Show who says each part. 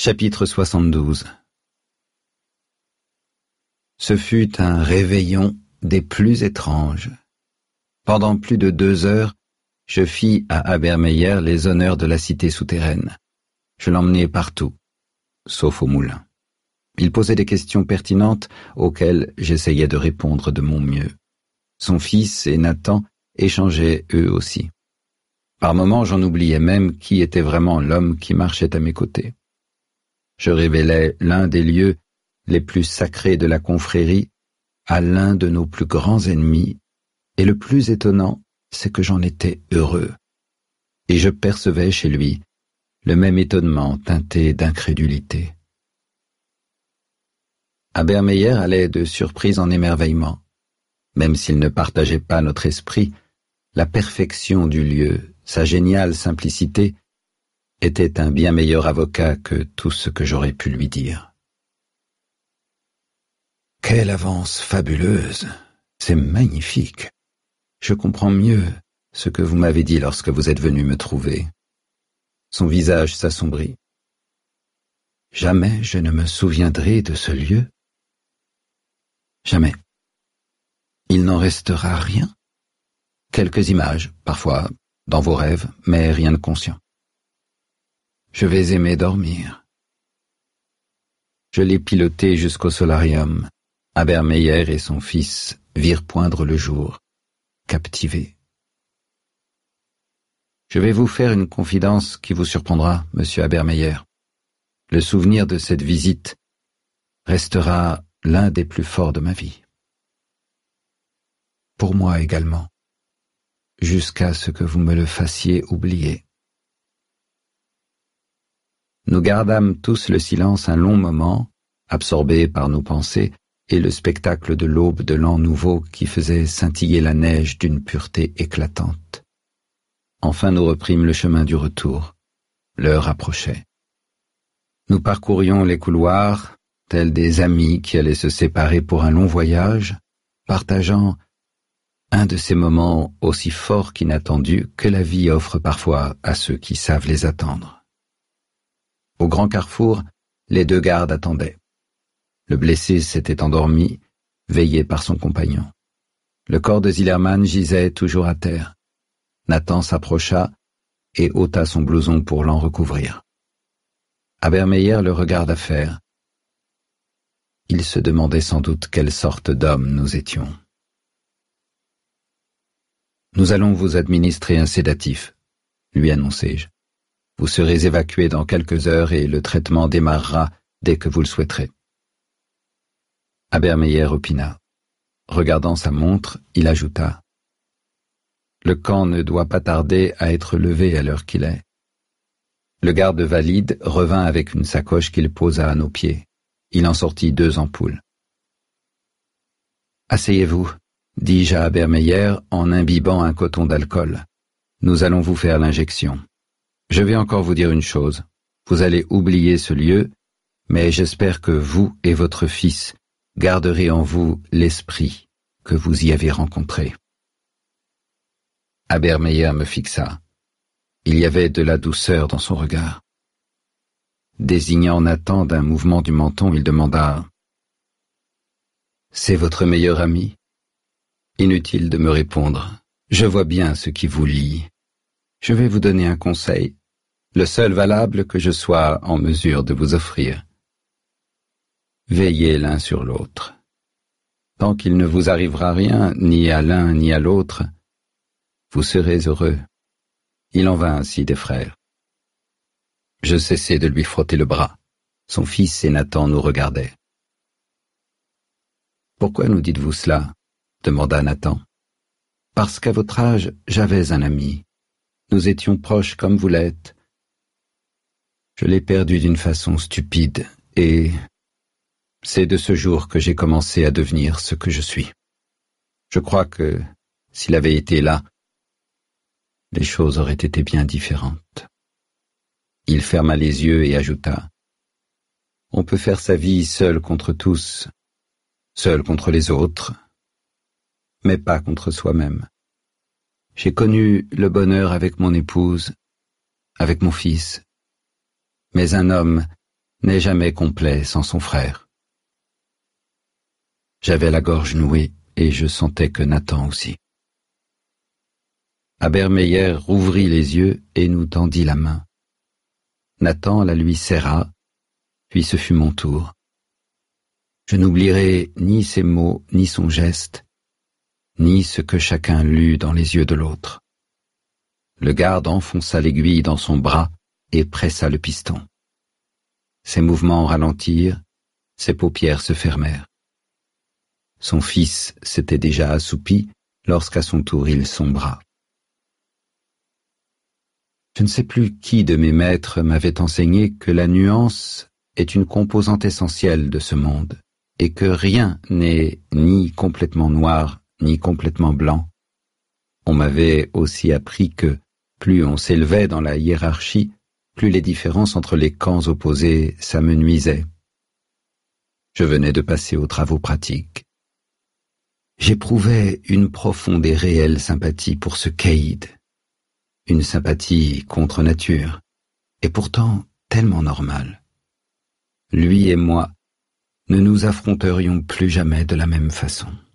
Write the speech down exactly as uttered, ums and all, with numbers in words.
Speaker 1: Chapitre soixante-douze. Ce fut un réveillon des plus étranges. Pendant plus de deux heures, je fis à Habermeyer les honneurs de la cité souterraine. Je l'emmenai partout, sauf au moulin. Il posait des questions pertinentes auxquelles j'essayais de répondre de mon mieux. Son fils et Nathan échangeaient eux aussi. Par moments, j'en oubliais même qui était vraiment l'homme qui marchait à mes côtés. Je révélais l'un des lieux les plus sacrés de la confrérie à l'un de nos plus grands ennemis, et le plus étonnant, c'est que j'en étais heureux. Et je percevais chez lui le même étonnement teinté d'incrédulité. Habermeyer allait de surprise en émerveillement. Même s'il ne partageait pas notre esprit, la perfection du lieu, sa géniale simplicité, était un bien meilleur avocat que tout ce que j'aurais pu lui dire. Quelle avance fabuleuse! C'est magnifique! Je comprends mieux ce que vous m'avez dit lorsque vous êtes venu me trouver. Son visage s'assombrit. Jamais je ne me souviendrai de ce lieu. Jamais. Il n'en restera rien. Quelques images, parfois, dans vos rêves, mais rien de conscient. Je vais aimer dormir. Je l'ai piloté jusqu'au solarium. Habermeyer et son fils virent poindre le jour, captivés. Je vais vous faire une confidence qui vous surprendra, monsieur Habermeyer. Le souvenir de cette visite restera l'un des plus forts de ma vie. Pour moi également, jusqu'à ce que vous me le fassiez oublier. Nous gardâmes tous le silence un long moment, absorbés par nos pensées, et le spectacle de l'aube de l'an nouveau qui faisait scintiller la neige d'une pureté éclatante. Enfin nous reprîmes le chemin du retour. L'heure approchait. Nous parcourions les couloirs, tels des amis qui allaient se séparer pour un long voyage, partageant un de ces moments aussi forts qu'inattendus que la vie offre parfois à ceux qui savent les attendre. Au grand carrefour, les deux gardes attendaient. Le blessé s'était endormi, veillé par son compagnon. Le corps de Zillermann gisait toujours à terre. Nathan s'approcha et ôta son blouson pour l'en recouvrir. Habermeyer le regarda faire. Il se demandait sans doute quelle sorte d'hommes nous étions. « Nous allons vous administrer un sédatif, » lui annonçai-je. « Vous serez évacué dans quelques heures et le traitement démarrera dès que vous le souhaiterez. » Habermeyer opina. Regardant sa montre, il ajouta. « Le camp ne doit pas tarder à être levé à l'heure qu'il est. » Le garde valide revint avec une sacoche qu'il posa à nos pieds. Il en sortit deux ampoules. « Asseyez-vous, » dis-je à Habermeyer en imbibant un coton d'alcool. « Nous allons vous faire l'injection. Je vais encore vous dire une chose. Vous allez oublier ce lieu, mais j'espère que vous et votre fils garderez en vous l'esprit que vous y avez rencontré. » Habermeyer me fixa. Il y avait de la douceur dans son regard. Désignant Nathan d'un mouvement du menton, il demanda « C'est votre meilleur ami ?» Inutile de me répondre. Je vois bien ce qui vous lie. Je vais vous donner un conseil, le seul valable que je sois en mesure de vous offrir. Veillez l'un sur l'autre. Tant qu'il ne vous arrivera rien, ni à l'un ni à l'autre, vous serez heureux. Il en va ainsi des frères. Je cessai de lui frotter le bras. Son fils et Nathan nous regardaient. « Pourquoi nous dites-vous cela ?» demanda Nathan. « Parce qu'à votre âge, j'avais un ami. Nous étions proches comme vous l'êtes. Je l'ai perdu d'une façon stupide, et c'est de ce jour que j'ai commencé à devenir ce que je suis. Je crois que, s'il avait été là, les choses auraient été bien différentes. » Il ferma les yeux et ajouta. « On peut faire sa vie seul contre tous, seul contre les autres, mais pas contre soi-même. J'ai connu le bonheur avec mon épouse, avec mon fils, mais un homme n'est jamais complet sans son frère. J'avais la gorge nouée et je sentais que Nathan aussi. Abermeyer rouvrit les yeux et nous tendit la main. Nathan la lui serra, puis ce fut mon tour. Je n'oublierai ni ses mots, ni son geste, ni ce que chacun lut dans les yeux de l'autre. Le garde enfonça l'aiguille dans son bras et pressa le piston. Ses mouvements ralentirent, ses paupières se fermèrent. Son fils s'était déjà assoupi lorsqu'à son tour il sombra. Je ne sais plus qui de mes maîtres m'avait enseigné que la nuance est une composante essentielle de ce monde, et que rien n'est ni complètement noir, ni complètement blanc. On m'avait aussi appris que, plus on s'élevait dans la hiérarchie, plus les différences entre les camps opposés s'amenuisaient. Je venais de passer aux travaux pratiques. J'éprouvais une profonde et réelle sympathie pour ce caïd, une sympathie contre nature, et pourtant tellement normale. Lui et moi ne nous affronterions plus jamais de la même façon.